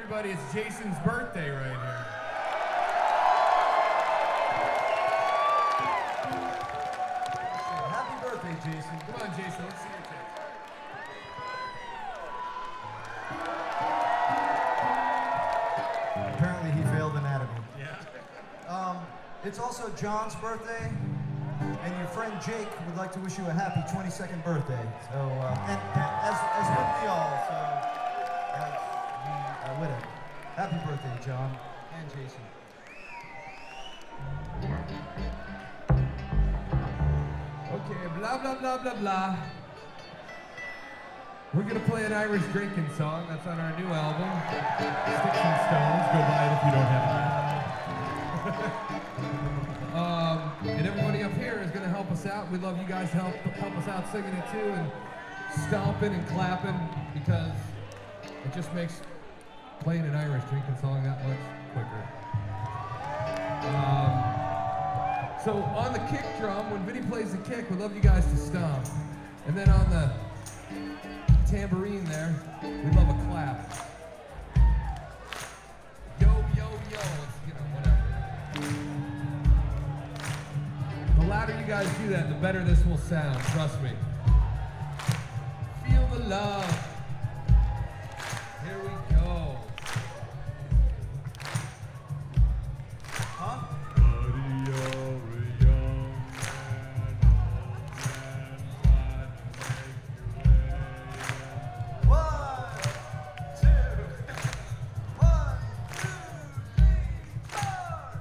everybody, it's Jason's birthday right here. Happy birthday, Jason. Come on, Jason, let's see your cake. Apparently he failed anatomy. Yeah. It's also John's birthday, and your friend Jake would like to wish you a happy 22nd birthday. So, and as would we all, so, as we are with it. Happy birthday, John and Jason. Okay, blah, blah, blah, blah, blah. We're gonna play an Irish drinking song that's on our new album, Sticks and Stones. Go buy it if you don't have it. And everybody up here is gonna help us out. We'd love you guys to help us out singing it too, and stomping and clapping, because it just makes playing an Irish drinking song that much quicker. So on the kick drum, when Vinny plays the kick, we'd love you guys to stomp. And then on the tambourine there, we'd love a clap. Yo, yo, yo, it's, whatever. The louder you guys do that, the better this will sound, trust me. Feel the love. Here we go.